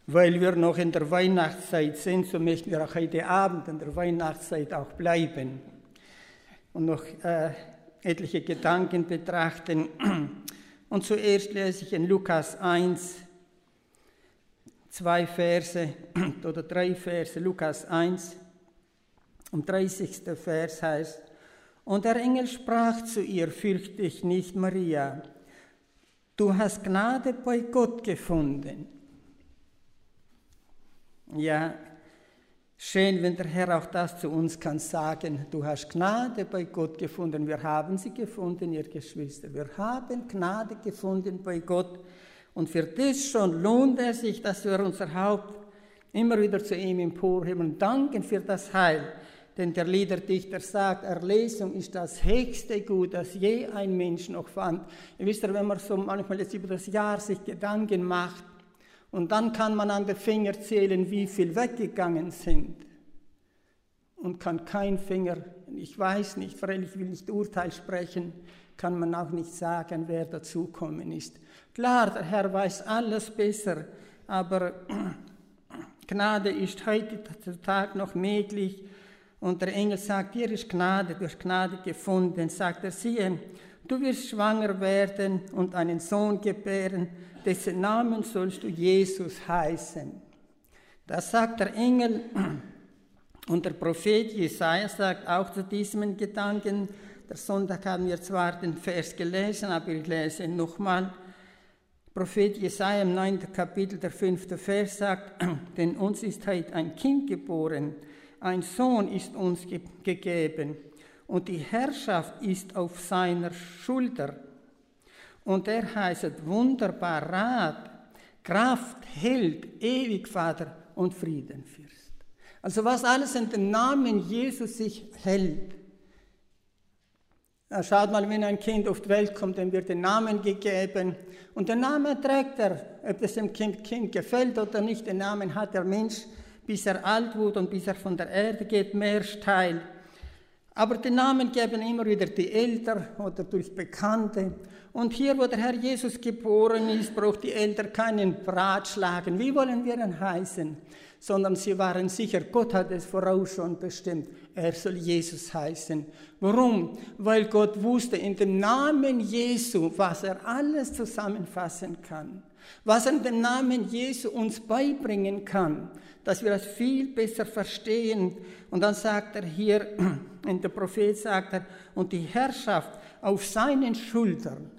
Weil wir noch in der Weihnachtszeit sind, so möchten wir auch heute Abend in der Weihnachtszeit auch bleiben und noch etliche Gedanken betrachten. Und zuerst lese ich in Lukas 1, 2 Verse oder 3 Verse, Lukas 1, am 30. Vers heißt: Und der Engel sprach zu ihr: Fürchte dich nicht, Maria, du hast Gnade bei Gott gefunden. Ja, schön, wenn der Herr auch das zu uns kann sagen: Du hast Gnade bei Gott gefunden. Wir haben sie gefunden, ihr Geschwister. Wir haben Gnade gefunden bei Gott. Und für das schon lohnt es sich, dass wir unser Haupt immer wieder zu ihm emporheben und danken für das Heil. Denn der Liederdichter sagt, Erlösung ist das höchste Gut, das je ein Mensch noch fand. Ihr wisst ja, wenn man so manchmal jetzt über das Jahr sich Gedanken macht, und dann kann man an den Finger zählen, wie viel weggegangen sind. Und kann kein Finger, ich weiß nicht, freilich will nicht Urteil sprechen, kann man auch nicht sagen, wer dazukommen ist. Klar, der Herr weiß alles besser, aber Gnade ist heute Tag noch möglich. Und der Engel sagt, hier ist Gnade, du hast Gnade gefunden. Sagt er, siehe, du wirst schwanger werden und einen Sohn gebären, dessen Namen sollst du Jesus heißen. Das sagt der Engel. Und der Prophet Jesaja sagt auch zu diesem Gedanken, der Sonntag haben wir zwar den Vers gelesen, aber ich lese ihn nochmal. Prophet Jesaja im 9. Kapitel, der 5. Vers sagt, denn uns ist heute ein Kind geboren, ein Sohn ist uns gegeben und die Herrschaft ist auf seiner Schulter. Und er heißt wunderbar Rat, Kraft, Held, ewig Vater und Friedenfürst. Also was alles in dem Namen Jesus sich hält. Schaut mal, wenn ein Kind auf die Welt kommt, dem wird den Namen gegeben. Und den Namen trägt er, ob es dem Kind gefällt oder nicht. Den Namen hat der Mensch, bis er alt wurde und bis er von der Erde geht, mehr teil. Aber den Namen geben immer wieder die Eltern oder durch Bekannte. Und hier, wo der Herr Jesus geboren ist, braucht die Eltern keinen Ratschlagen. Wie wollen wir ihn heißen? Sondern sie waren sicher, Gott hat es voraus schon bestimmt, er soll Jesus heißen. Warum? Weil Gott wusste in dem Namen Jesu, was er alles zusammenfassen kann. Was er in dem Namen Jesu uns beibringen kann, dass wir das viel besser verstehen. Und dann sagt er hier, und der Prophet sagt er, und die Herrschaft auf seinen Schultern.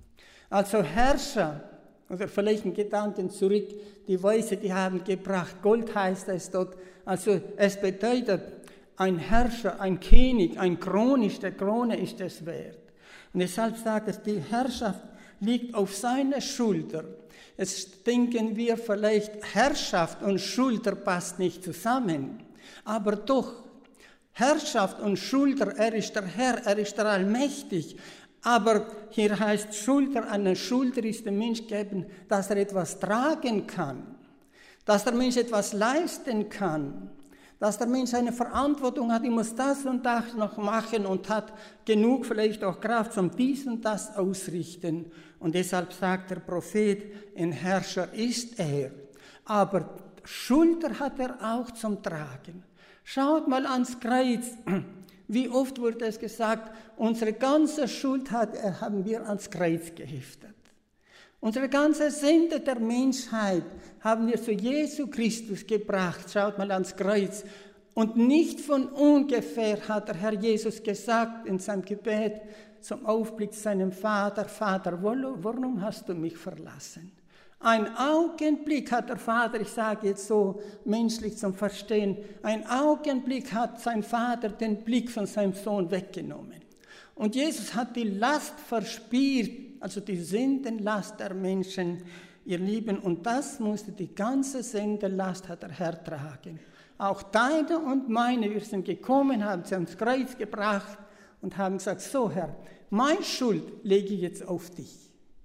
Also Herrscher, oder vielleicht einen Gedanken zurück, die Weise, die haben gebracht, Gold heißt es dort, also es bedeutet, ein Herrscher, ein König, ein Krone, der Krone ist es wert. Und deshalb sagt es, die Herrschaft liegt auf seiner Schulter. Jetzt denken wir vielleicht, Herrschaft und Schulter passt nicht zusammen, aber doch, Herrschaft und Schulter, er ist der Herr, er ist der Allmächtig. Aber hier heißt Schulter, an der Schulter ist dem Mensch gegeben, dass er etwas tragen kann, dass der Mensch etwas leisten kann, dass der Mensch eine Verantwortung hat, ich muss das und das noch machen und hat genug vielleicht auch Kraft, um dies und das ausrichten. Und deshalb sagt der Prophet, ein Herrscher ist er, aber Schulter hat er auch zum Tragen. Schaut mal ans Kreuz. Wie oft wurde es gesagt, unsere ganze Schuld haben wir ans Kreuz geheftet. Unsere ganze Sünde der Menschheit haben wir zu Jesu Christus gebracht. Schaut mal ans Kreuz. Und nicht von ungefähr hat der Herr Jesus gesagt in seinem Gebet zum Aufblick seinem Vater, Vater, warum hast du mich verlassen? Ein Augenblick hat der Vater, ich sage jetzt so menschlich zum Verstehen, ein Augenblick hat sein Vater den Blick von seinem Sohn weggenommen. Und Jesus hat die Last verspürt, also die Sündenlast der Menschen, ihr Lieben, und das musste die ganze Sündenlast hat der Herr tragen. Auch deine und meine, wir sind gekommen, haben sie ans Kreuz gebracht und haben gesagt, so Herr, meine Schuld lege ich jetzt auf dich.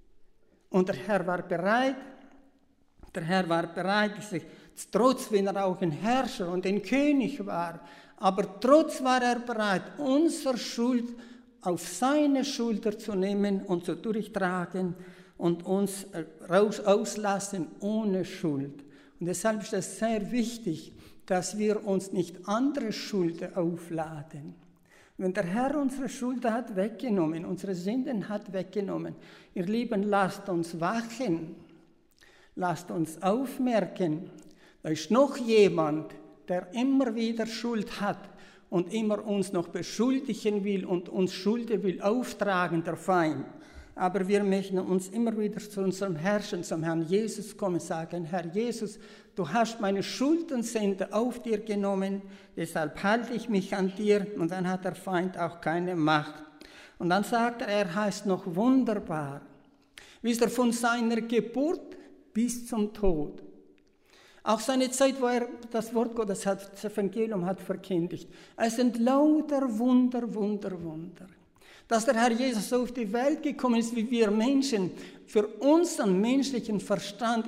Und der Herr war bereit, trotz wenn er auch ein Herrscher und ein König war, aber trotz war er bereit, unsere Schuld auf seine Schulter zu nehmen und zu durchtragen und uns auslassen ohne Schuld. Und deshalb ist es sehr wichtig, dass wir uns nicht andere Schuld aufladen. Wenn der Herr unsere Schuld hat weggenommen, unsere Sünden hat weggenommen, ihr Lieben, lasst uns wachen, lasst uns aufmerken, da ist noch jemand, der immer wieder Schuld hat und immer uns noch beschuldigen will und uns Schuld will auftragen, der Feind. Aber wir möchten uns immer wieder zu unserem Herrn, zum Herrn Jesus kommen und sagen, Herr Jesus, du hast meine Schuld und Sünde auf dir genommen, deshalb halte ich mich an dir und dann hat der Feind auch keine Macht. Und dann sagt er heißt noch wunderbar, wisst ihr, von seiner Geburt bis zum Tod. Auch seine Zeit, wo er das Wort Gottes hat, das Evangelium hat verkündigt. Es sind lauter Wunder, Wunder, Wunder. Dass der Herr Jesus so auf die Welt gekommen ist, wie wir Menschen, für unseren menschlichen Verstand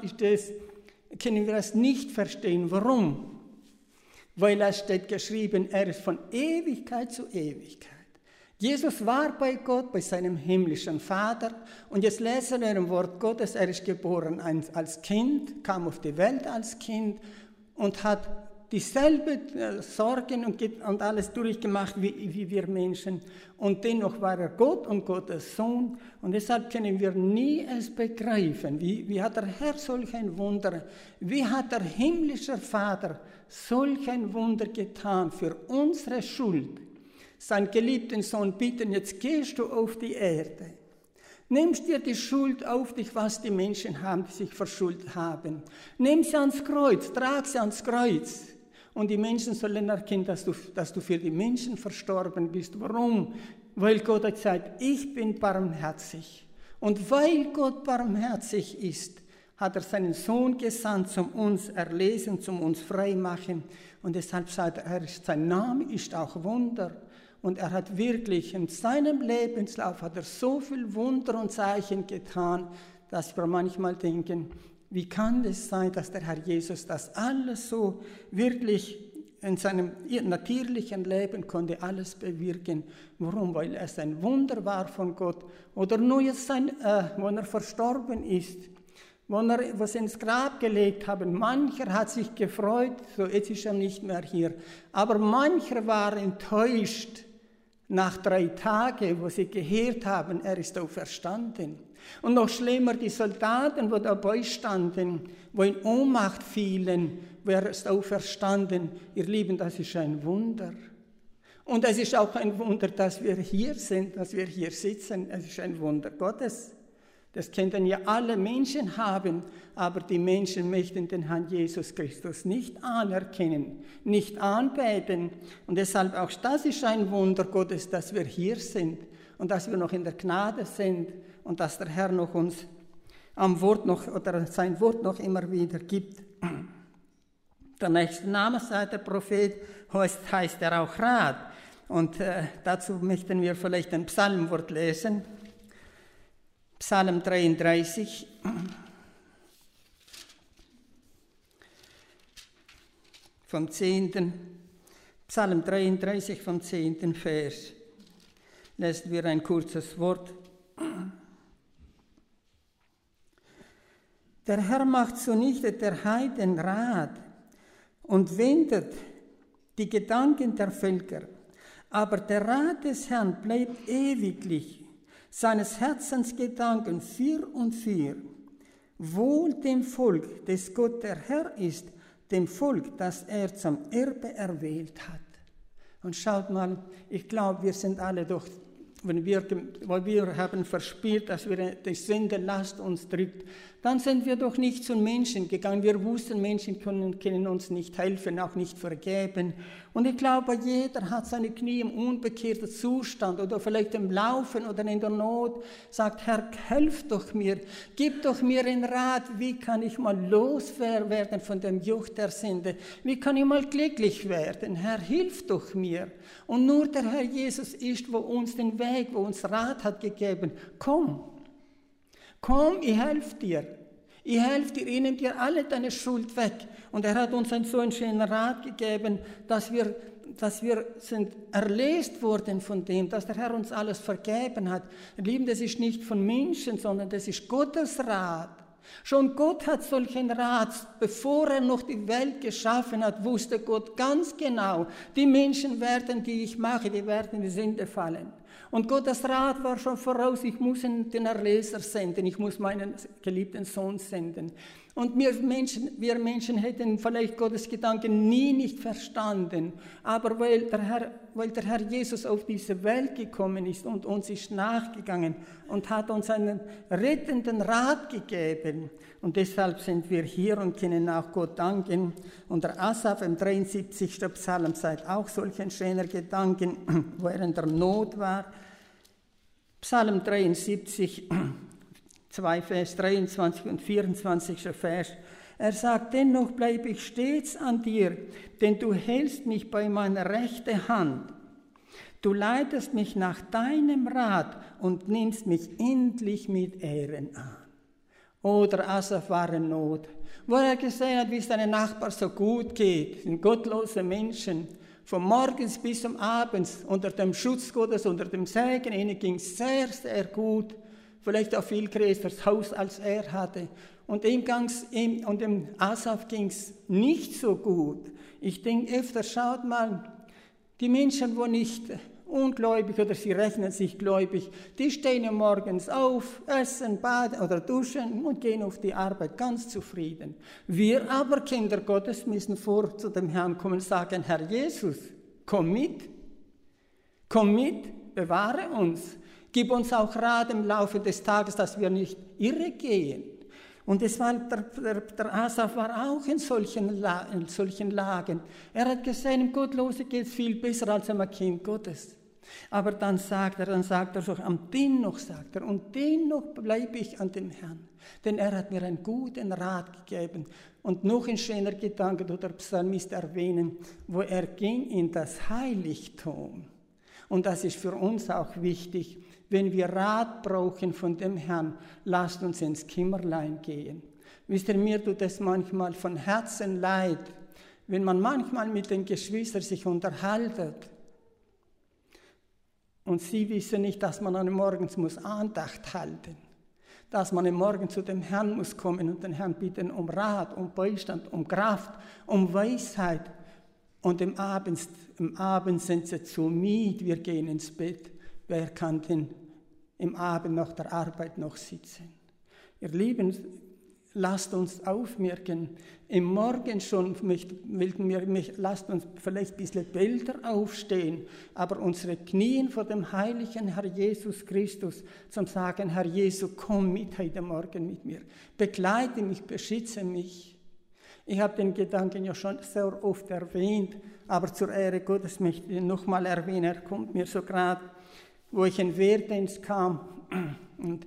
können wir es nicht verstehen. Warum? Weil es steht geschrieben, er ist von Ewigkeit zu Ewigkeit. Jesus war bei Gott, bei seinem himmlischen Vater. Und jetzt lesen wir im Wort Gottes, er ist geboren als Kind, kam auf die Welt als Kind und hat dieselben Sorgen und alles durchgemacht wie wir Menschen. Und dennoch war er Gott und Gottes Sohn. Und deshalb können wir nie es begreifen. Wie hat der Herr solch ein Wunder, wie hat der himmlische Vater solch ein Wunder getan für unsere Schuld. Sein geliebten Sohn bitten, jetzt gehst du auf die Erde. Nimmst dir die Schuld auf dich, was die Menschen haben, die sich verschuldet haben. Nimm sie ans Kreuz, trag sie ans Kreuz. Und die Menschen sollen erkennen, dass du für die Menschen verstorben bist. Warum? Weil Gott hat gesagt, ich bin barmherzig. Und weil Gott barmherzig ist, hat er seinen Sohn gesandt, zum uns erlesen, zum uns freimachen. Und deshalb sagt er, sein Name ist auch Wunder. Und er hat wirklich in seinem Lebenslauf hat er so viel Wunder und Zeichen getan, dass wir manchmal denken, wie kann es sein, dass der Herr Jesus das alles so wirklich in seinem natürlichen Leben konnte alles bewirken? Warum? Weil es ein Wunder war von Gott. Oder nur jetzt, wo er verstorben ist, wo sie ins Grab gelegt haben. Mancher hat sich gefreut, so jetzt ist er nicht mehr hier. Aber mancher war enttäuscht nach 3 Tagen, wo sie gehört haben, er ist auferstanden. Und noch schlimmer, die Soldaten, die dabei standen, wo in Ohnmacht fielen, wer ist auferstanden. Ihr Lieben, das ist ein Wunder. Und es ist auch ein Wunder, dass wir hier sind, dass wir hier sitzen. Es ist ein Wunder Gottes. Das könnten ja alle Menschen haben, aber die Menschen möchten den Herrn Jesus Christus nicht anerkennen, nicht anbeten. Und deshalb auch das ist ein Wunder Gottes, dass wir hier sind und dass wir noch in der Gnade sind und dass der Herr noch uns am Wort noch oder sein Wort noch immer wieder gibt. Der nächste Name, sagt der Prophet, heißt er auch Rat. Und dazu möchten wir vielleicht ein Psalmwort lesen. Psalm 33, vom 10. Psalm 33 vom 10. Vers. Lesen wir ein kurzes Wort. Der Herr macht zunichte der Heiden Rat und wendet die Gedanken der Völker. Aber der Rat des Herrn bleibt ewiglich, seines Herzens Gedanken für und für. Wohl dem Volk, des Gott der Herr ist, dem Volk, das er zum Erbe erwählt hat. Und schaut mal, ich glaube, wir sind alle doch, weil wir haben verspürt, dass wir die Sünde Last uns drückt, dann sind wir doch nicht zu Menschen gegangen. Wir wussten, Menschen können uns nicht helfen, auch nicht vergeben. Und ich glaube, jeder hat seine Knie im unbekehrten Zustand oder vielleicht im Laufen oder in der Not, sagt, Herr, helf doch mir, gib doch mir einen Rat, wie kann ich mal loswerden von dem Joch der Sünde, wie kann ich mal glücklich werden, Herr, hilf doch mir. Und nur der Herr Jesus ist, wo uns den Weg, wo uns Rat hat gegeben, komm, ich helfe dir. Ich helfe dir, ich nehme dir alle deine Schuld weg. Und er hat uns so einen schönen Rat gegeben, dass wir sind erlöst worden von dem, dass der Herr uns alles vergeben hat. Lieben, das ist nicht von Menschen, sondern das ist Gottes Rat. Schon Gott hat solchen Rat, bevor er noch die Welt geschaffen hat, wusste Gott ganz genau, die Menschen werden, die ich mache, die werden in die Sünde fallen. Und Gottes Rat war schon voraus, ich muss den Erlöser senden, ich muss meinen geliebten Sohn senden. Und wir Menschen hätten vielleicht Gottes Gedanken nie nicht verstanden, aber weil der Herr Jesus auf diese Welt gekommen ist und uns ist nachgegangen und hat uns einen rettenden Rat gegeben. Und deshalb sind wir hier und können auch Gott danken. Und der Asaf im 73. Psalm sagt auch solchen schöner Gedanken, wo er in der Not war. Psalm 73, 2 Vers 23 und 24. Vers. Er sagt, dennoch bleibe ich stets an dir, denn du hältst mich bei meiner rechten Hand. Du leitest mich nach deinem Rat und nimmst mich endlich mit Ehren an. Oder Asaf war in Not, wo er gesehen hat, wie es seinem Nachbar so gut geht, sind gottlose Menschen, von morgens bis zum Abends, unter dem Schutz Gottes, unter dem Segen, ihnen ging es sehr, sehr gut, vielleicht auch viel größeres Haus, als er hatte. Und dem Asaf ging es nicht so gut. Ich denke öfter, schaut mal, die Menschen, die nicht ungläubig oder sie rechnen sich gläubig, die stehen ja morgens auf, essen, baden oder duschen und gehen auf die Arbeit ganz zufrieden. Wir aber, Kinder Gottes, müssen zu dem Herrn kommen und sagen, Herr Jesus, komm mit, bewahre uns. Gib uns auch Rat im Laufe des Tages, dass wir nicht irre gehen. Und deshalb, der Asaf war auch in solchen Lagen. Er hat gesehen, im Gottlose geht es viel besser als einem Kind Gottes. Aber dann sagt er so, und dennoch bleibe ich an dem Herrn. Denn er hat mir einen guten Rat gegeben. Und noch ein schöner Gedanke, der Psalmist erwähnen, wo er ging in das Heiligtum. Und das ist für uns auch wichtig. Wenn wir Rat brauchen von dem Herrn, lasst uns ins Kämmerlein gehen. Wisst ihr, mir tut es manchmal von Herzen leid, wenn man manchmal mit den Geschwistern sich unterhaltet und sie wissen nicht, dass man morgens muss Andacht halten, dass man morgens zu dem Herrn muss kommen und den Herrn bitten um Rat, um Beistand, um Kraft, um Weisheit. Und im Abend sind sie zu müde, wir gehen ins Bett. Wer kann denn im Abend nach der Arbeit noch sitzen? Ihr Lieben, lasst uns aufmerken, im Morgen schon lasst uns vielleicht ein bisschen Bilder aufstehen, aber unsere Knien vor dem heiligen Herr Jesus Christus zum sagen, Herr Jesus, komm mit heute Morgen mit mir, begleite mich, beschütze mich. Ich habe den Gedanken ja schon sehr oft erwähnt, aber zur Ehre Gottes möchte ich ihn nochmal erwähnen. Er kommt mir so gerade, wo ich in den Wehrdienst kam. Und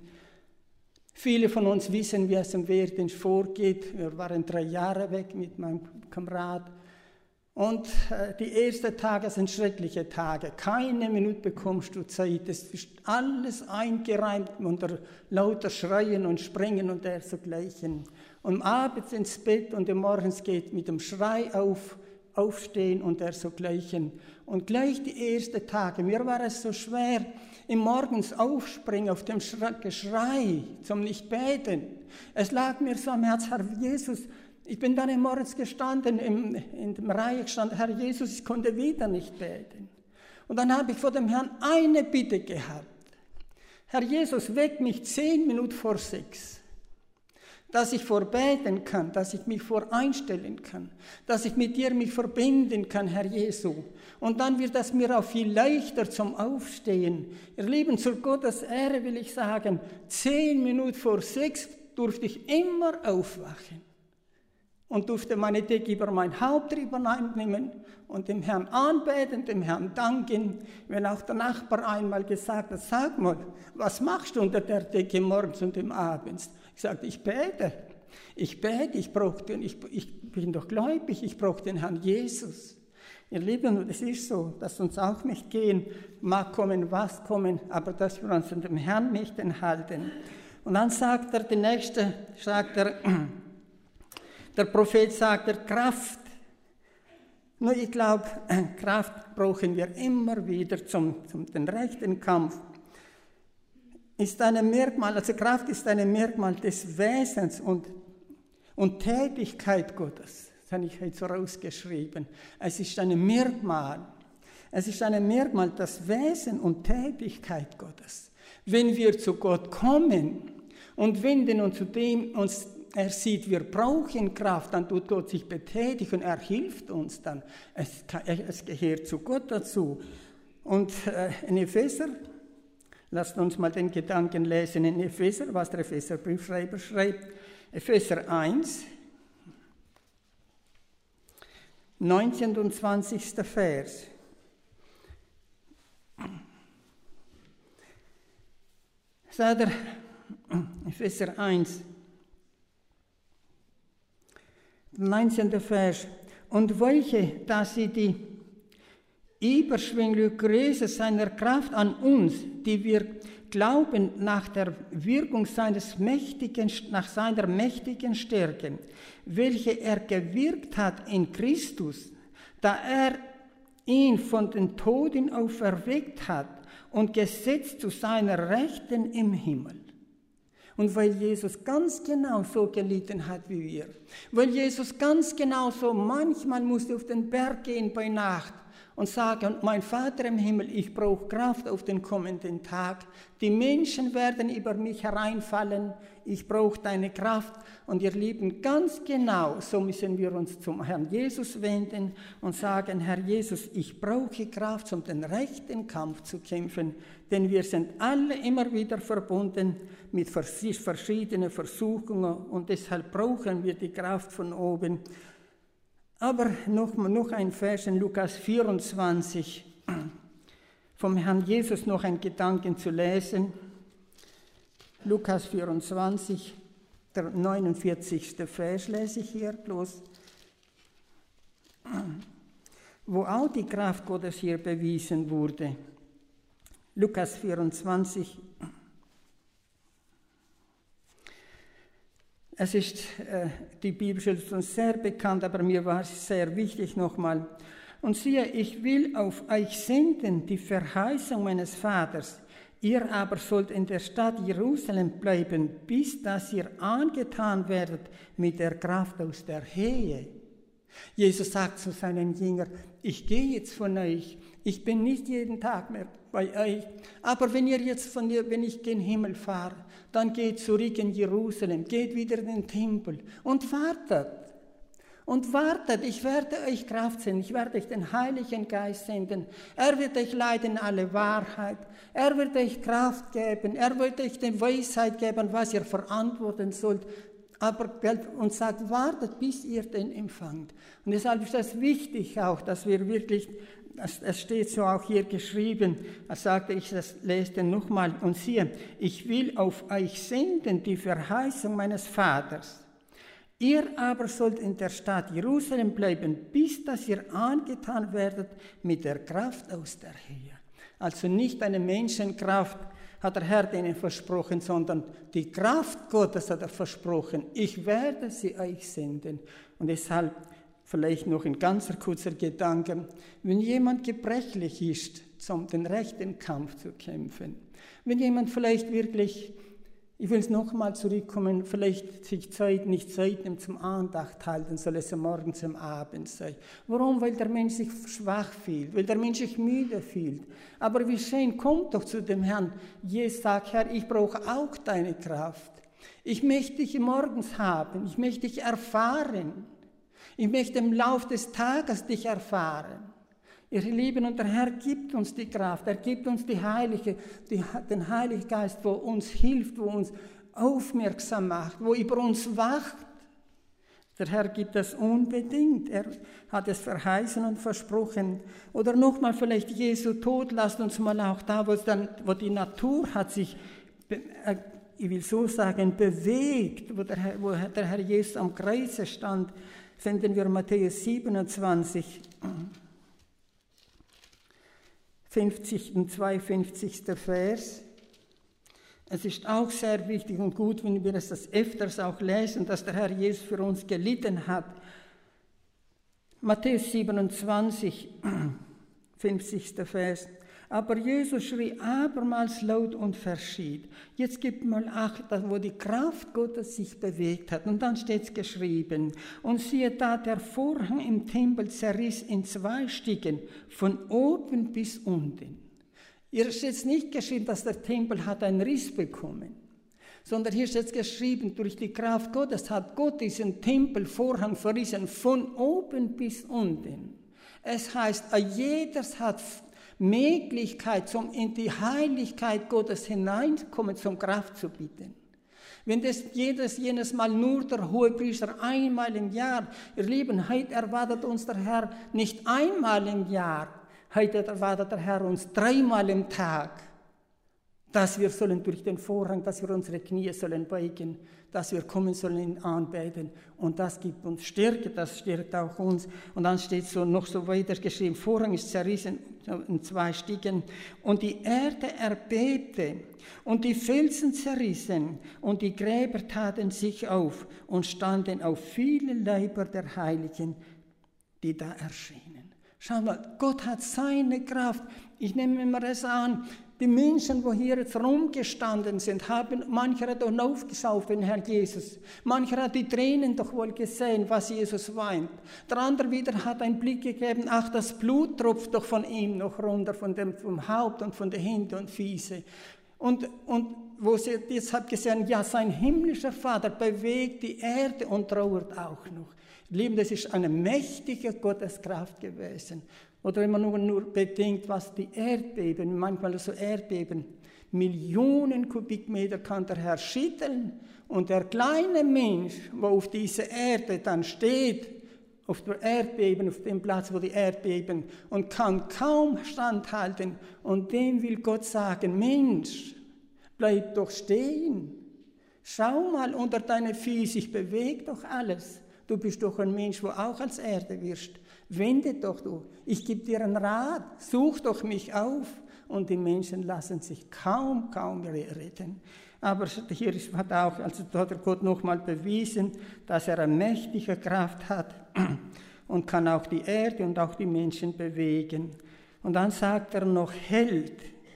viele von uns wissen, wie es im Wehrdienst vorgeht. Wir waren 3 Jahre weg mit meinem Kamerad. Und die ersten Tage sind schreckliche Tage. Keine Minute bekommst du Zeit. Es ist alles eingereimt unter lauter Schreien und Springen und dergleichen. Und abends ins Bett und morgens geht mit dem Schrei aufstehen und dergleichen. Und gleich die ersten Tage, mir war es so schwer, im Morgens aufspringen auf dem Geschrei zum Nicht-Beten. Es lag mir so am Herz, Herr Jesus, ich bin dann morgens gestanden, in der Reihe gestanden, Herr Jesus, ich konnte wieder nicht beten. Und dann habe ich vor dem Herrn eine Bitte gehabt. Herr Jesus, weck mich 10 Minuten vor 6, dass ich vorbeten kann, dass ich mich voreinstellen kann, dass ich mit dir mich verbinden kann, Herr Jesu. Und dann wird es mir auch viel leichter zum Aufstehen. Ihr Lieben, zur Gottes Ehre will ich sagen, 10 Minuten vor 6 durfte ich immer aufwachen und durfte meine Decke über mein Haupt drüber nehmen und dem Herrn anbeten, dem Herrn danken. Wenn auch der Nachbar einmal gesagt hat, sag mal, was machst du unter der Decke morgens und im Abends? Ich sagte, ich bete, ich bin doch gläubig, ich brauche den Herrn Jesus. Ihr Lieben, es ist so, dass uns auch nicht gehen, mag kommen, was kommen, aber dass wir uns an dem Herrn nicht halten. Und dann sagt er, der Prophet sagt, Kraft. Nur ich glaube, Kraft brauchen wir immer wieder zum den rechten Kampf. ist ein Merkmal, also Kraft ist ein Merkmal des Wesens und Tätigkeit Gottes. Das habe ich heute so rausgeschrieben. Es ist ein Merkmal. Es ist ein Merkmal des Wesen und Tätigkeit Gottes. Wenn wir zu Gott kommen und wenden uns zu dem, er sieht, wir brauchen Kraft, dann tut Gott sich betätigen, er hilft uns dann. Es gehört zu Gott dazu. Und in Epheser, lasst uns mal den Gedanken lesen in Epheser, was der Epheserbriefschreiber schreibt. Epheser 1, 19. und 20. Vers. Sagt er, Epheser 1, 19. Vers. Und welche, dass sie die überschwängliche Größe seiner Kraft an uns, die wir glauben, nach der Wirkung nach seiner mächtigen Stärke, welche er gewirkt hat in Christus, da er ihn von den Toten auferweckt hat und gesetzt zu seiner Rechten im Himmel. Und weil Jesus ganz genau so gelitten hat wie wir, weil Jesus ganz genau so manchmal musste auf den Berg gehen bei Nacht und sagen, mein Vater im Himmel, ich brauche Kraft auf den kommenden Tag. Die Menschen werden über mich hereinfallen, ich brauche deine Kraft. Und ihr Lieben, ganz genau so müssen wir uns zum Herrn Jesus wenden und sagen, Herr Jesus, ich brauche Kraft, um den rechten Kampf zu kämpfen, denn wir sind alle immer wieder verbunden mit verschiedenen Versuchungen und deshalb brauchen wir die Kraft von oben. Aber noch ein Vers in Lukas 24, vom Herrn Jesus noch ein Gedanken zu lesen. Lukas 24, der 49. Vers lese ich hier bloß, wo auch die Kraft Gottes hier bewiesen wurde. Lukas 24, es ist, die Bibel ist uns sehr bekannt, aber mir war es sehr wichtig nochmal. Und siehe, ich will auf euch senden die Verheißung meines Vaters. Ihr aber sollt in der Stadt Jerusalem bleiben, bis dass ihr angetan werdet mit der Kraft aus der Höhe. Jesus sagt zu seinen Jüngern, ich gehe jetzt von euch, ich bin nicht jeden Tag mehr bei euch, aber wenn ich gen Himmel fahre, dann geht zurück in Jerusalem, geht wieder in den Tempel und wartet. Und wartet, ich werde euch Kraft senden, ich werde euch den Heiligen Geist senden. Er wird euch leiten in alle Wahrheit, er wird euch Kraft geben, er wird euch die Weisheit geben, was ihr verantworten sollt. Und sagt, wartet, bis ihr den empfangt. Und deshalb ist das wichtig auch, dass wir wirklich, es steht so auch hier geschrieben, als sagte ich, das lese den nochmal, und siehe, ich will auf euch senden die Verheißung meines Vaters. Ihr aber sollt in der Stadt Jerusalem bleiben, bis dass ihr angetan werdet mit der Kraft aus der Höhe. Also nicht eine Menschenkraft hat der Herr denen versprochen, sondern die Kraft Gottes hat er versprochen. Ich werde sie euch senden. Und deshalb vielleicht noch ein ganz kurzer Gedanke. Wenn jemand gebrechlich ist, um den rechten Kampf zu kämpfen, wenn jemand vielleicht wirklich, ich will es nochmal zurückkommen, vielleicht sich nicht Zeit nimmt zum Andacht halten, soll es am Morgen zum Abend sein. Warum? Weil der Mensch sich schwach fühlt, weil der Mensch sich müde fühlt. Aber wie schön, kommt doch zu dem Herrn. Jesus sagt, Herr, ich brauche auch deine Kraft. Ich möchte dich morgens haben, ich möchte dich erfahren. Ich möchte im Lauf des Tages dich erfahren. Ihr Lieben, und der Herr gibt uns die Kraft, er gibt uns den Heiligen Geist, wo uns hilft, wo uns aufmerksam macht, wo über uns wacht. Der Herr gibt das unbedingt, er hat es verheißen und versprochen. Oder nochmal vielleicht Jesu Tod, lasst uns mal auch da, wo die Natur hat sich, ich will so sagen, bewegt, wo der Herr Jesus am Kreuz stand, finden wir Matthäus 27, 50 und 52. Vers. Es ist auch sehr wichtig und gut, wenn wir das öfters auch lesen, dass der Herr Jesus für uns gelitten hat. Matthäus 27, 50. Vers. Aber Jesus schrie abermals laut und verschied. Jetzt gibt mal Acht, wo die Kraft Gottes sich bewegt hat. Und dann steht es geschrieben. Und siehe da, der Vorhang im Tempel zerriss in 2 Stücken, von oben bis unten. Hier steht es nicht geschrieben, dass der Tempel hat einen Riss bekommen, sondern hier steht es geschrieben, durch die Kraft Gottes hat Gott diesen Tempelvorhang verrissen, von oben bis unten. Es heißt, jeder hat Möglichkeit, in die Heiligkeit Gottes hineinkommen, zum Kraft zu bitten. Wenn das jenes Mal nur der Hohepriester einmal im Jahr, ihr Lieben, heute erwartet uns der Herr nicht einmal im Jahr, heute erwartet der Herr uns 3-mal im Tag, dass wir sollen durch den Vorhang, dass wir unsere Knie sollen beugen, dass wir kommen sollen in Anbeten. Und das gibt uns Stärke, das stärkt auch uns. Und dann steht so noch so weiter geschrieben, Vorhang ist zerrissen in 2 Stücken. Und die Erde erbebte und die Felsen zerrissen und die Gräber taten sich auf und standen auf viele Leiber der Heiligen, die da erschienen. Schau mal, Gott hat seine Kraft. Ich nehme mir das an, die Menschen, die hier jetzt rumgestanden sind, haben mancher hat auch aufgeschaut, den Herrn Jesus. Mancher hat die Tränen doch wohl gesehen, was Jesus weint. Der andere wieder hat einen Blick gegeben, ach, das Blut tropft doch von ihm noch runter, vom Haupt und von den Händen und Füßen. Und wo sie jetzt hat gesehen, ja, sein himmlischer Vater bewegt die Erde und trauert auch noch. Lieben, das ist eine mächtige Gotteskraft gewesen. Oder wenn man nur bedenkt, was die Erdbeben, manchmal so Erdbeben, Millionen Kubikmeter kann der Herr schütteln. Und der kleine Mensch, der auf dieser Erde dann steht, auf der Erdbeben, auf dem Platz, wo die Erdbeben, und kann kaum standhalten. Und dem will Gott sagen, Mensch, bleib doch stehen. Schau mal unter deine Füße, sich bewegt doch alles. Du bist doch ein Mensch, wo auch als Erde wirst. Wende doch du. Ich gebe dir einen Rat. Such doch mich auf. Und die Menschen lassen sich kaum retten. Aber hier hat auch, also da hat Gott nochmal bewiesen, dass er eine mächtige Kraft hat und kann auch die Erde und auch die Menschen bewegen. Und dann sagt er noch Held.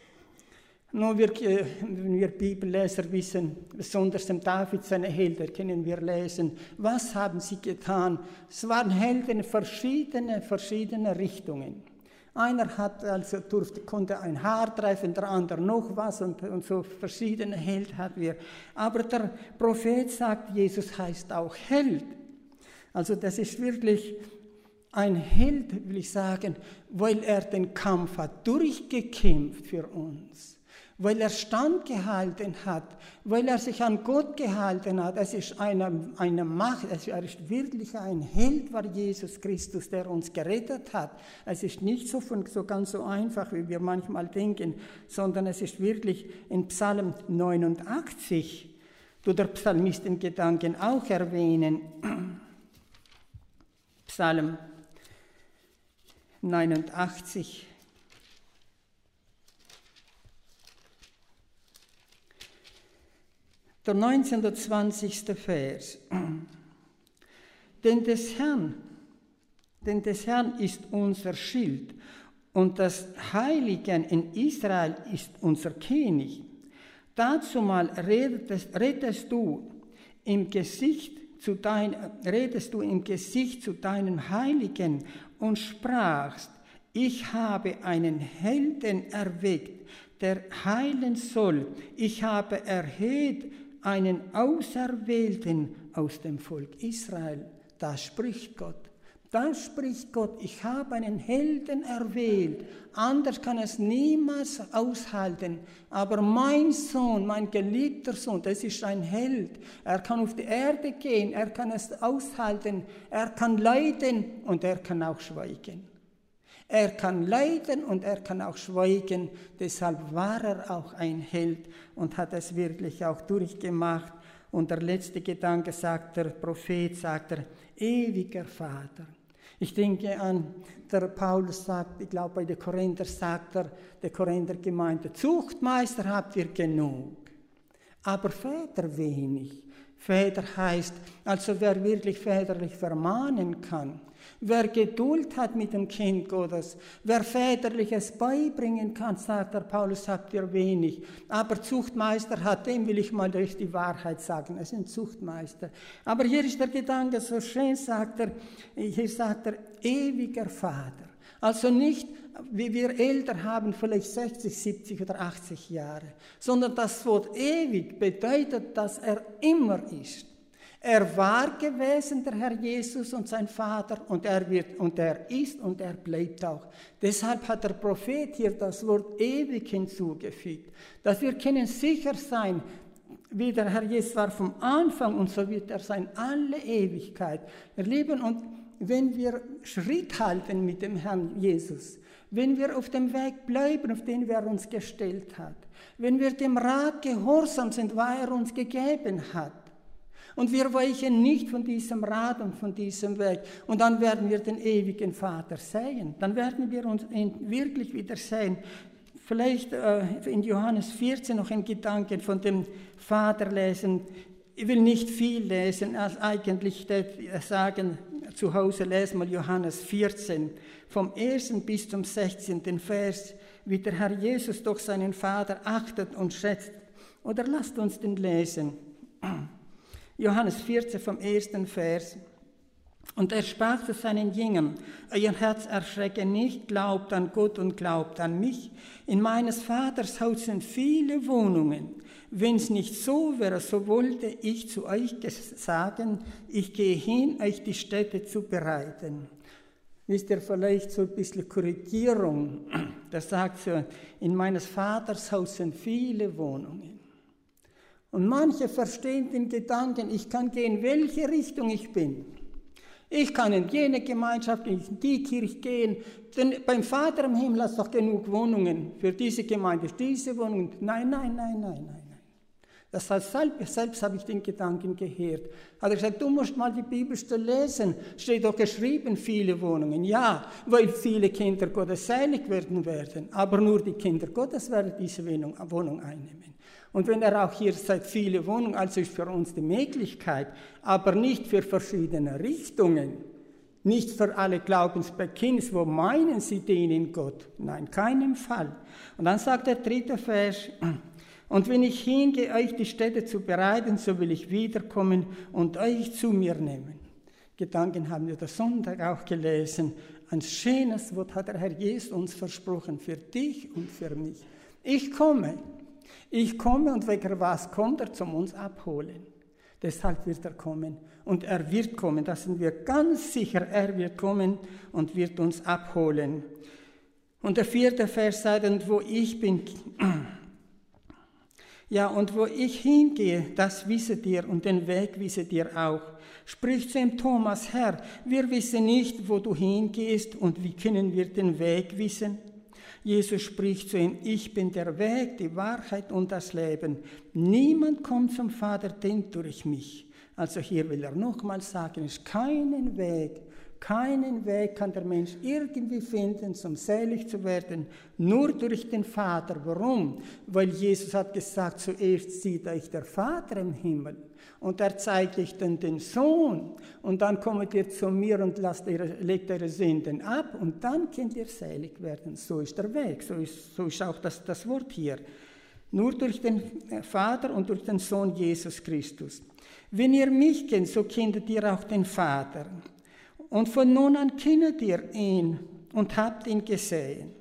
Nur wenn wir Bibelleser wissen, besonders dem David, seine Helden, können wir lesen, was haben sie getan? Es waren Helden in verschiedene Richtungen. Einer konnte ein Haar treffen, der andere noch was und so verschiedene Helden hatten wir. Aber der Prophet sagt, Jesus heißt auch Held. Also das ist wirklich ein Held, will ich sagen, weil er den Kampf hat durchgekämpft für uns. Weil er standgehalten hat, weil er sich an Gott gehalten hat. Es ist eine Macht, er ist wirklich ein Held, war Jesus Christus, der uns gerettet hat. Es ist nicht so ganz so einfach, wie wir manchmal denken, sondern es ist wirklich in Psalm 89, du der Psalmist in Gedanken auch erwähnen. Psalm 89. Der 19. und 20. Vers. Denn des Herrn ist unser Schild und das Heiligen in Israel ist unser König. Dazumal redest du im Gesicht zu deinem Heiligen und sprachst, ich habe einen Helden erweckt, der heilen soll. Ich habe erhöht einen Auserwählten aus dem Volk Israel. Da spricht Gott. Da spricht Gott, ich habe einen Helden erwählt. Anders kann es niemals aushalten. Aber mein Sohn, mein geliebter Sohn, das ist ein Held. Er kann auf die Erde gehen, er kann es aushalten, er kann leiden und er kann auch schweigen. Er kann leiden und er kann auch schweigen. Deshalb war er auch ein Held und hat es wirklich auch durchgemacht. Und der letzte Gedanke sagt der Prophet, sagt er, ewiger Vater. Ich denke an, der Paulus sagt, ich glaube bei den Korinther sagt er, der Korinther-Gemeinde, Zuchtmeister habt ihr genug, aber Väter wenig. Väter heißt, also wer wirklich väterlich vermahnen kann, wer Geduld hat mit dem Kind Gottes, wer Väterliches beibringen kann, sagt der Paulus, habt ihr wenig. Aber Zuchtmeister hat, dem will ich mal durch die Wahrheit sagen, es sind Zuchtmeister. Aber hier ist der Gedanke so schön, hier sagt er, ewiger Vater. Also nicht, wie wir Eltern haben, vielleicht 60, 70 oder 80 Jahre, sondern das Wort ewig bedeutet, dass er immer ist. Er war gewesen, der Herr Jesus und sein Vater, und er ist und er bleibt auch. Deshalb hat der Prophet hier das Wort ewig hinzugefügt, dass wir können sicher sein, wie der Herr Jesus war vom Anfang, und so wird er sein alle Ewigkeit. Ihr Lieben, und wenn wir Schritt halten mit dem Herrn Jesus, wenn wir auf dem Weg bleiben, auf den er uns gestellt hat, wenn wir dem Rat gehorsam sind, was er uns gegeben hat, und wir weichen nicht von diesem Rat und von diesem Weg, und dann werden wir den ewigen Vater sehen, dann werden wir uns wirklich wieder sehen. Vielleicht in Johannes 14 noch einen Gedanken von dem Vater lesen. Ich will nicht viel lesen, als eigentlich sagen, zu Hause lesen wir Johannes 14, vom 1. bis zum 16. Vers, wie der Herr Jesus doch seinen Vater achtet und schätzt. Oder lasst uns den lesen. Johannes 14 vom 1. Vers. Und er sprach zu seinen Jüngern, euer Herz erschrecke nicht, glaubt an Gott und glaubt an mich. In meines Vaters Haus sind viele Wohnungen. Wenn es nicht so wäre, so wollte ich zu euch sagen, ich gehe hin, euch die Stätte zu bereiten. Wisst ihr, vielleicht so ein bisschen Korrigierung. Da sagt so, in meines Vaters Haus sind viele Wohnungen. Und manche verstehen den Gedanken, ich kann gehen, in welche Richtung ich bin. Ich kann in jene Gemeinschaft, in die Kirche gehen, denn beim Vater im Himmel hat es doch genug Wohnungen für diese Gemeinde, diese Wohnungen. Nein. Das heißt, selbst habe ich den Gedanken gehört. Hat er gesagt, du musst mal die Bibelstelle lesen, steht doch geschrieben, viele Wohnungen. Ja, weil viele Kinder Gottes selig werden, aber nur die Kinder Gottes werden diese Wohnung einnehmen. Und wenn er auch hier sagt, viele Wohnungen, also ist für uns die Möglichkeit, aber nicht für verschiedene Richtungen, nicht für alle Glaubensbekenntnisse, wo meinen sie dienen Gott. Nein, keinen Fall. Und dann sagt der 3. Vers, und wenn ich hingehe, euch die Stätte zu bereiten, so will ich wiederkommen und euch zu mir nehmen. Gedanken haben wir das Sonntag auch gelesen. Ein schönes Wort hat der Herr Jesus uns versprochen, für dich und für mich. Ich komme und wegen was kommt er zum uns abholen. Deshalb wird er kommen und er wird kommen, da sind wir ganz sicher, er wird kommen und wird uns abholen. Und der 4. Vers sagt, und wo ich bin, ja, und wo ich hingehe, das wisset ihr und den Weg wisset ihr auch. Spricht zu ihm Thomas, Herr, wir wissen nicht, wo du hingehst und wie können wir den Weg wissen? Jesus spricht zu ihm, ich bin der Weg, die Wahrheit und das Leben. Niemand kommt zum Vater, denn durch mich. Also hier will er nochmals sagen, es ist keinen Weg kann der Mensch irgendwie finden, um selig zu werden, nur durch den Vater. Warum? Weil Jesus hat gesagt, zuerst sieht euch der Vater im Himmel und er zeigt euch dann den Sohn und dann kommt ihr zu mir und legt eure Sünden ab und dann könnt ihr selig werden. So ist der Weg, so ist auch das Wort hier. Nur durch den Vater und durch den Sohn Jesus Christus. Wenn ihr mich kennt, so kennt ihr auch den Vater. Und von nun an kennt ihr ihn und habt ihn gesehen.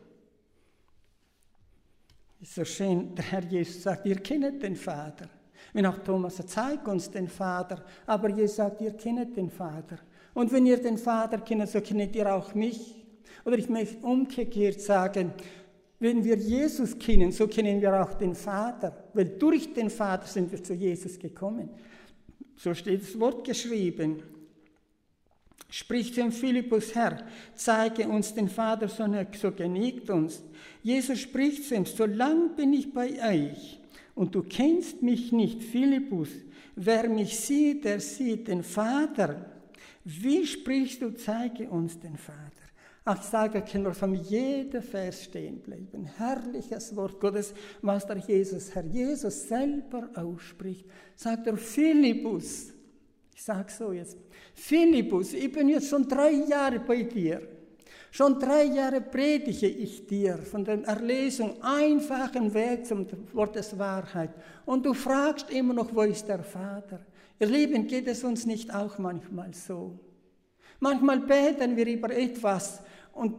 Ist so schön, der Herr Jesus sagt, ihr kennt den Vater. Wenn auch Thomas sagt, zeig uns den Vater. Aber Jesus sagt, ihr kennt den Vater. Und wenn ihr den Vater kennt, so kennt ihr auch mich. Oder ich möchte umgekehrt sagen, wenn wir Jesus kennen, so kennen wir auch den Vater. Weil durch den Vater sind wir zu Jesus gekommen. So steht das Wort geschrieben. Spricht dem Philippus, Herr, zeige uns den Vater, so genügt uns. Jesus spricht zu ihm, solange bin ich bei euch und du kennst mich nicht, Philippus. Wer mich sieht, der sieht den Vater. Wie sprichst du, zeige uns den Vater? Ach, ich sage, wir können von jedem Vers stehen bleiben. Herrliches Wort Gottes, was der Herr Jesus selber ausspricht. Sagt er, Philippus, ich sage so jetzt, Philippus, ich bin jetzt schon 3 Jahre bei dir. Schon 3 Jahre predige ich dir von der Erlesung einfachen Weg zum Wort des Wahrheit. Und du fragst immer noch, wo ist der Vater? Ihr Lieben, geht es uns nicht auch manchmal so? Manchmal beten wir über etwas und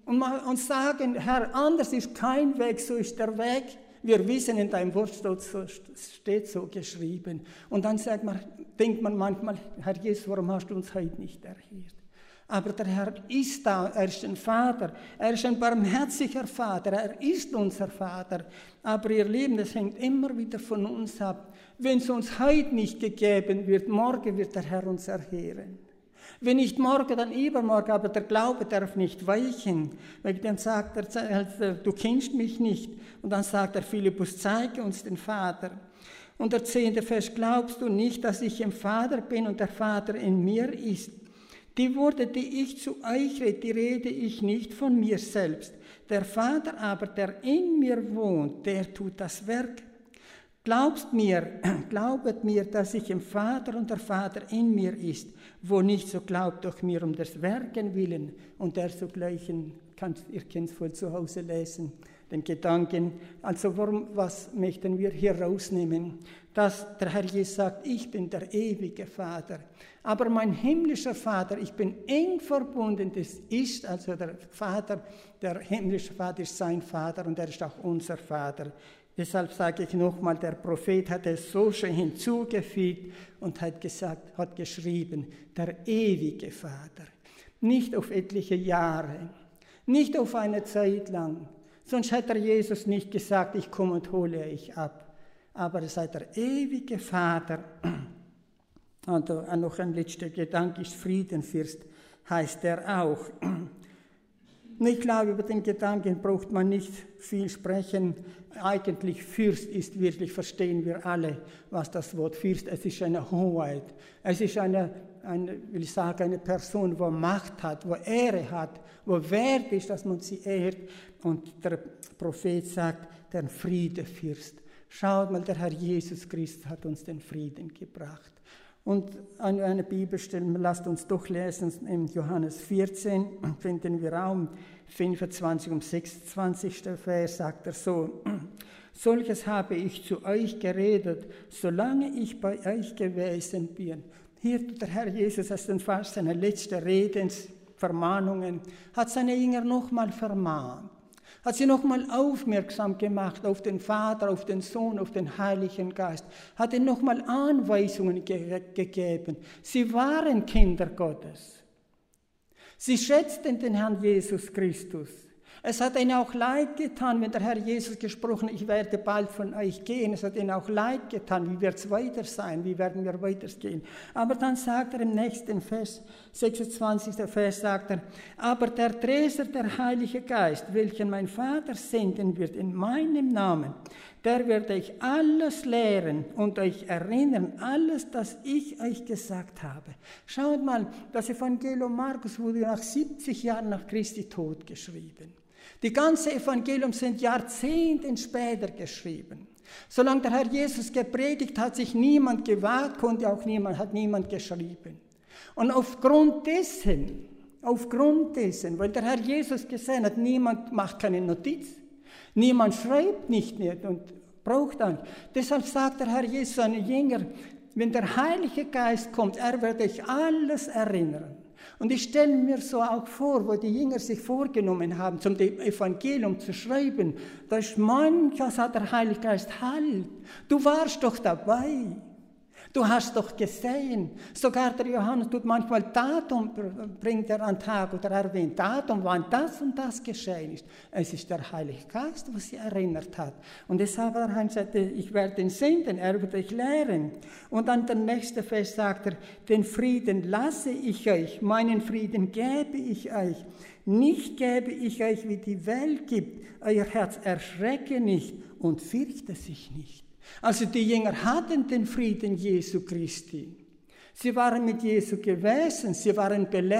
sagen, Herr, anders ist kein Weg, so ist der Weg. Wir wissen, in deinem Wort steht so geschrieben. Und dann denkt man manchmal, Herr Jesus, warum hast du uns heute nicht erhört? Aber der Herr ist da, er ist ein Vater, er ist ein barmherziger Vater, er ist unser Vater. Aber ihr Lieben, das hängt immer wieder von uns ab. Wenn es uns heute nicht gegeben wird, morgen wird der Herr uns erhören. Wenn nicht morgen, dann übermorgen, aber der Glaube darf nicht weichen. Weil dann sagt er, du kennst mich nicht. Und dann sagt er, Philippus, zeige uns den Vater. Und der 10. Vers, glaubst du nicht, dass ich im Vater bin und der Vater in mir ist? Die Worte, die ich zu euch rede, die rede ich nicht von mir selbst. Der Vater aber, der in mir wohnt, der tut das Werk. Glaubet mir, dass ich im Vater und der Vater in mir ist. Wo nicht, so glaubt doch mir um des Werken willen. Und der sogleichen, ihr könnt es voll zu Hause lesen, den Gedanken. Also was möchten wir hier rausnehmen? Dass der Herr Jesus sagt, ich bin der ewige Vater. Aber mein himmlischer Vater, ich bin eng verbunden, das ist also der Vater, der himmlische Vater ist sein Vater und er ist auch unser Vater. Deshalb sage ich nochmal, der Prophet hat es so schön hinzugefügt und hat geschrieben, der ewige Vater. Nicht auf etliche Jahre, nicht auf eine Zeit lang, sonst hätte Jesus nicht gesagt, ich komme und hole euch ab. Aber es sei der ewige Vater. Und noch ein letzter Gedanke ist Friedenfürst, heißt er auch. Und ich glaube, über den Gedanken braucht man nicht viel sprechen. Eigentlich Fürst ist wirklich, verstehen wir alle, was das Wort Fürst ist. Es ist eine Hoheit. Es ist eine Person, die Macht hat, die Ehre hat, die wert ist, dass man sie ehrt. Und der Prophet sagt, der Friedefürst. Schaut mal, der Herr Jesus Christus hat uns den Frieden gebracht. Und eine Bibelstelle, lasst uns doch lesen, in Johannes 14 finden wir auch 25 und 26. Vers, sagt er so, solches habe ich zu euch geredet, solange ich bei euch gewesen bin. Hier tut der Herr Jesus, als fast seine letzte Redensvermahnungen, hat seine Jünger nochmal vermahnt. Hat sie nochmal aufmerksam gemacht auf den Vater, auf den Sohn, auf den Heiligen Geist. Hat ihnen nochmal Anweisungen gegeben. Sie waren Kinder Gottes. Sie schätzten den Herrn Jesus Christus. Es hat ihnen auch leid getan, wenn der Herr Jesus gesprochen hat, ich werde bald von euch gehen. Es hat ihnen auch leid getan, wie wird es weiter sein, wie werden wir weitergehen. Aber dann sagt er im nächsten Vers, 26. Vers, sagt er, aber der Träger, der Heilige Geist, welchen mein Vater senden wird in meinem Namen, der wird euch alles lehren und euch erinnern, alles, das ich euch gesagt habe. Schaut mal, das Evangelium Markus wurde nach 70 Jahren nach Christi Tod geschrieben. Die ganze Evangelium sind Jahrzehnte später geschrieben. Solange der Herr Jesus gepredigt hat, sich niemand gewagt, hat niemand geschrieben. Und aufgrund dessen, weil der Herr Jesus gesehen hat, niemand macht keine Notiz, niemand schreibt nicht und braucht dann. Deshalb sagt der Herr Jesus seinen Jüngern, wenn der Heilige Geist kommt, er wird euch alles erinnern. Und ich stelle mir so auch vor, wo die Jünger sich vorgenommen haben, zum Evangelium zu schreiben, da ist manches, hat der Heilige Geist, halt, du warst doch dabei. Du hast doch gesehen, sogar der Johannes tut manchmal Datum, bringt er an den Tag oder erwähnt Datum, wann das und das geschehen ist. Es ist der Heilige Geist, was sie erinnert hat. Und deshalb hat der Herr gesagt, ich werde ihn senden, er wird euch lehren. Und dann der nächste Vers sagt er, den Frieden lasse ich euch, meinen Frieden gebe ich euch. Nicht gebe ich euch, wie die Welt gibt. Euer Herz erschrecke nicht und fürchte sich nicht. Also die Jünger hatten den Frieden Jesu Christi. Sie waren mit Jesu gewesen, sie waren belehrt.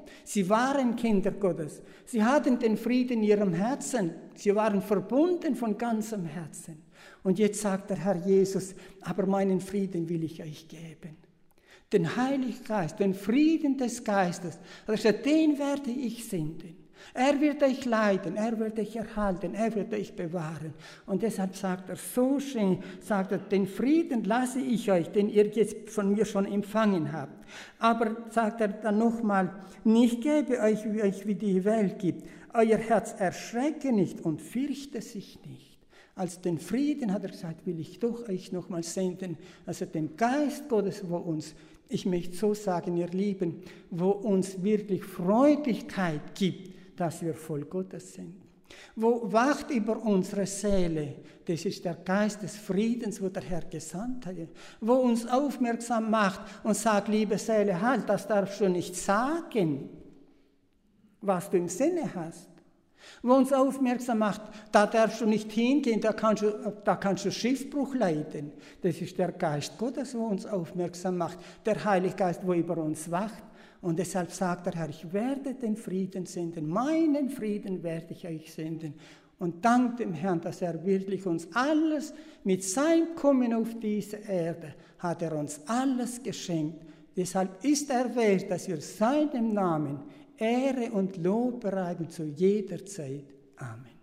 Sie waren Kinder Gottes. Sie hatten den Frieden in ihrem Herzen. Sie waren verbunden von ganzem Herzen. Und jetzt sagt der Herr Jesus, aber meinen Frieden will ich euch geben. Den Heiligen Geist, den Frieden des Geistes, den werde ich senden. Er wird euch leiten, er wird euch erhalten, er wird euch bewahren. Und deshalb sagt er so schön, sagt er, den Frieden lasse ich euch, den ihr jetzt von mir schon empfangen habt. Aber sagt er dann nochmal, nicht gebe euch, wie die Welt gibt. Euer Herz erschrecke nicht und fürchte sich nicht. Als den Frieden, hat er gesagt, will ich doch euch nochmal senden, also den Geist Gottes, wo uns, ich möchte so sagen, ihr Lieben, wo uns wirklich Freudigkeit gibt, dass wir voll Gottes sind. Wo wacht über unsere Seele, das ist der Geist des Friedens, wo der Herr gesandt hat. Wo uns aufmerksam macht und sagt, liebe Seele, halt, das darfst du nicht sagen, was du im Sinne hast. Wo uns aufmerksam macht, da darfst du nicht hingehen, da kannst du Schiffbruch leiden. Das ist der Geist Gottes, wo uns aufmerksam macht, der Heilige Geist, wo über uns wacht. Und deshalb sagt der Herr, ich werde den Frieden senden, meinen Frieden werde ich euch senden. Und dank dem Herrn, dass er wirklich uns alles, mit seinem Kommen auf diese Erde, hat er uns alles geschenkt. Deshalb ist er wert, dass wir seinem Namen Ehre und Lob bereiten zu jeder Zeit. Amen.